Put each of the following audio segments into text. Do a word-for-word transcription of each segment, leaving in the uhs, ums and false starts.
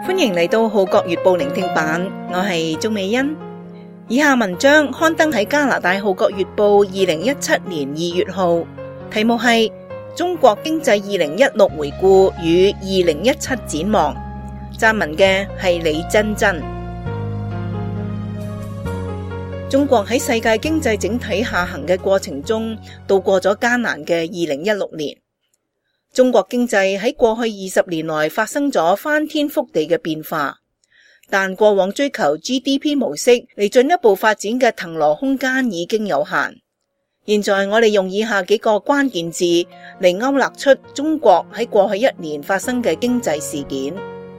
歡迎嚟到《號角月報》聆聽版，我係鍾美欣。以下文章刊登喺加拿大《號角月報》二零一七年二月號，題目係中國經濟二零一六回顧與二零一七展望。撰文嘅係李珍珍。中國喺世界經濟整體下行嘅過程中，度過咗艱難嘅二零一六年。中國經濟喺過去二十年內發生咗翻天覆地嘅變化，但過往追求 G D P 模式嚟進一步發展嘅騰挪空間已經有限。現在我哋用以下幾個關鍵字嚟勾勒出中國喺過去一年發生嘅經濟事件。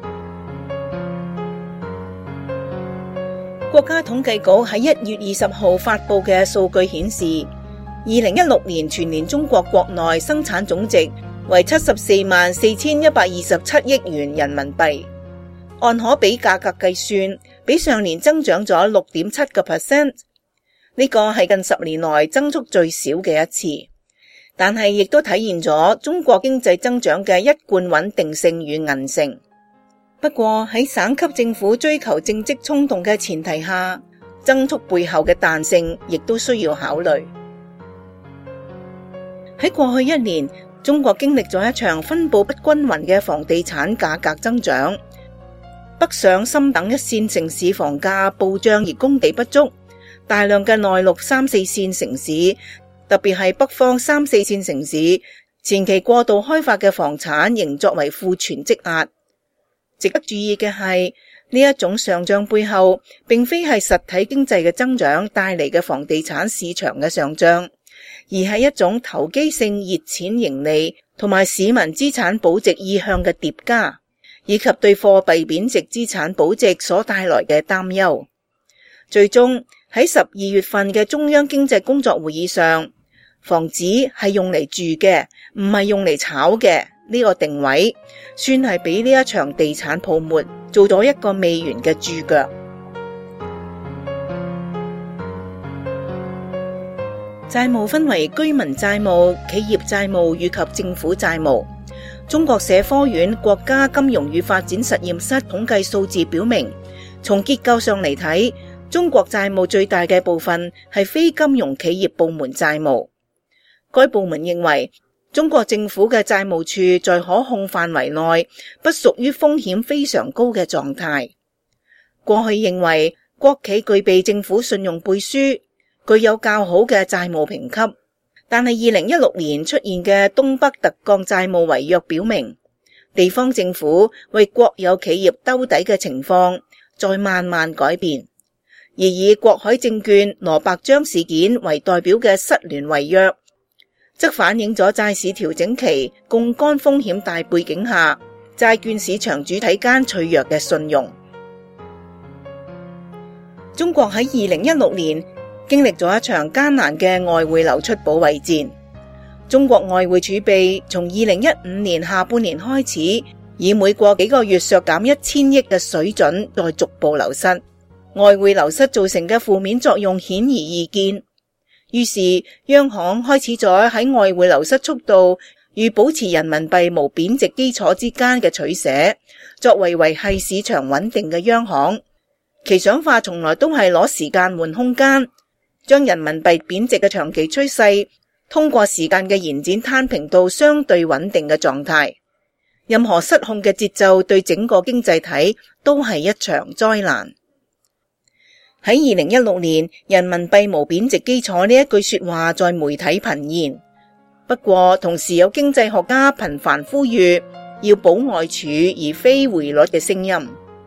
國家統計局喺一月二十號發佈嘅數據顯示，二零一六年全年中國國內生產總值為七十四萬四千一百二十七億元人民幣，按可比價格計算，比上年增長咗六點七個 percent。呢個係近十年來增速最少嘅一次，但係亦都體現咗中國經濟增長嘅一貫穩定性與韌性。不過喺省級政府追求政績衝動嘅前提下，增速背後嘅彈性亦都需要考慮。喺過去一年，中國經歷咗一場分布不均勻嘅房地產價格增長，北上深等一線城市房價暴漲而供地不足，大量嘅內陸三四線城市，特別係北方三四線城市，前期過度開發嘅房產仍作為庫存積壓。值得注意嘅係，呢一種上漲背後，並非係實體經濟嘅增長帶嚟嘅房地產市場嘅上漲，而係一種投機性熱錢盈利同埋市民資產保值意向嘅疊加，以及對貨幣貶值資產保值所帶來嘅擔憂。最終喺十二月份嘅中央經濟工作會議上，房子係用嚟住嘅，唔係用嚟炒嘅，呢個定位算係俾呢一場地產泡沫做咗一個未完嘅注腳。債務分為居民債務、企業債務以及政府債務。中國社科院國家金融與發展實驗室統計數字表明，從結構上嚟睇，中國債務最大嘅部分係非金融企業部門債務。該部門認為，中國政府嘅債務處在可控範圍內，不屬於風險非常高嘅狀態。過去認為國企具備政府信用背書，具有較好嘅債務評級，但係二零一六年出現嘅東北特降債務違約表明，地方政府為國有企業兜底嘅情況在慢慢改變。而以國海證券羅伯章事件為代表嘅失聯違約，則反映咗債市調整期槓桿風險大背景下，債券市場主體間脆弱嘅信用。中國喺二零一六年經歷咗一場艱難嘅外匯流出保衛戰。中國外匯儲備從二零一五年下半年開始，以每過幾個月削減一千億嘅水準，再逐步流失。外匯流失造成嘅負面作用顯而易見。於是央行開始咗喺外匯流失速度與保持人民幣無貶值基礎之間嘅取捨，作為維繫市場穩定嘅央行，其想法從來都係攞時間換空間，將人民幣貶值嘅長期趨勢通過時間嘅延展攤平到相對穩定嘅狀態。任何失控嘅節奏對整個經濟體都係一場災難。喺二零一六年，人民幣無貶值基礎呢一句說話在媒體頻現，不過同時有經濟學家頻繁呼籲要保外儲而非匯率嘅聲音。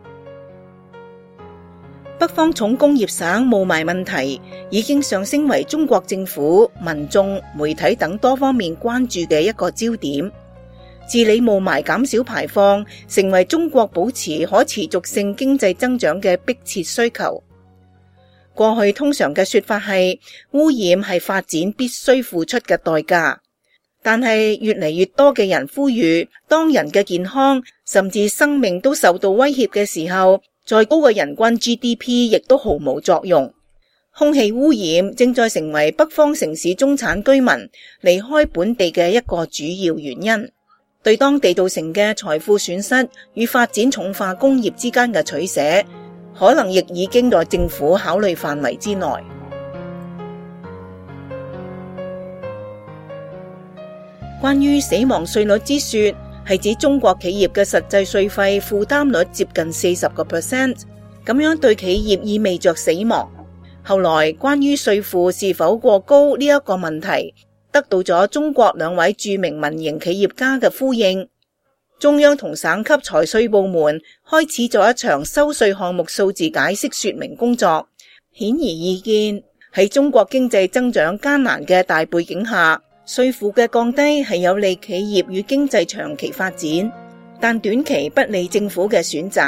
北方重工業省霧霾問題已經上升為中國政府、民眾、媒體等多方面關注嘅一個焦點。治理霧霾、減少排放，成為中國保持可持續性經濟增長嘅迫切需求。過去通常嘅說法係污染係發展必須付出嘅代價，但係越嚟越多嘅人呼籲，當人嘅健康甚至生命都受到威脅嘅時候，再高嘅人均 G D P 亦都毫無作用。空氣污染正在成為北方城市中產居民離開本地嘅一個主要原因。 對當地造成嘅財富損失與發展重化工業之間嘅取捨，可能亦已經在政府考慮範圍之內。關於死亡稅率之說，係指中國企業嘅實際稅費負擔率接近四十個 percent， 咁樣對企業意味着死亡。後來關於稅負是否過高呢一個問題，得到咗中國兩位著名民營企業家嘅呼應。中央同省級財稅部門開始咗一場收稅項目數字解釋說明工作。顯而易見，喺中國經濟增長艱難嘅大背景下，稅負嘅降低係有利企業與經濟長期發展，但短期不利政府嘅選擇。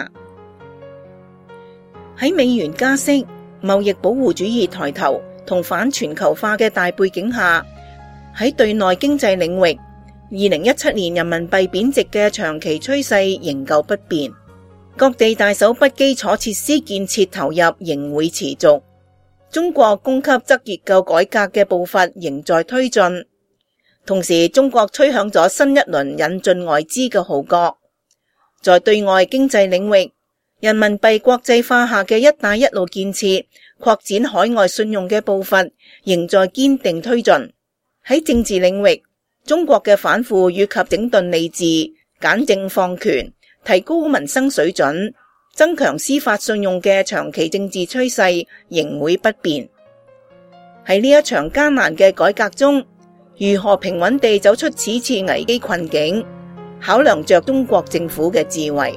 喺美元加息、貿易保護主義抬頭同反全球化嘅大背景下，喺對內經濟領域，二零一七年人民幣貶值嘅長期趨勢仍舊不變，各地大手筆基礎設施建設投入仍會持續，中國供給側結構改革嘅步伐仍在推進。同時，中國吹響咗新一輪引進外資嘅號角。在對外經濟領域，人民幣國際化下嘅一帶一路建設、擴展海外信用嘅步伐仍在堅定推進。喺政治領域，中國嘅反腐以及整頓吏治、簡政放權、提高民生水準、增強司法信用嘅長期政治趨勢仍會不變。喺呢一場艱難嘅改革中，如何平穩地走出此次危機困境，考量着中國政府嘅智慧。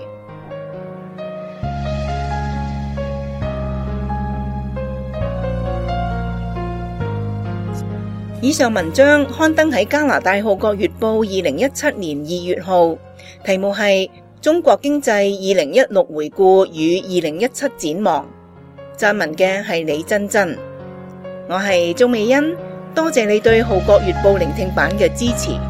以上文章刊登喺加拿大《號角月報》二零一七年二月號，題目係《中國經濟二零一六回顧與二零一七展望》，撰文嘅係李珍珍。我係鍾美欣，多謝你對《號角月報》聆聽版嘅支持。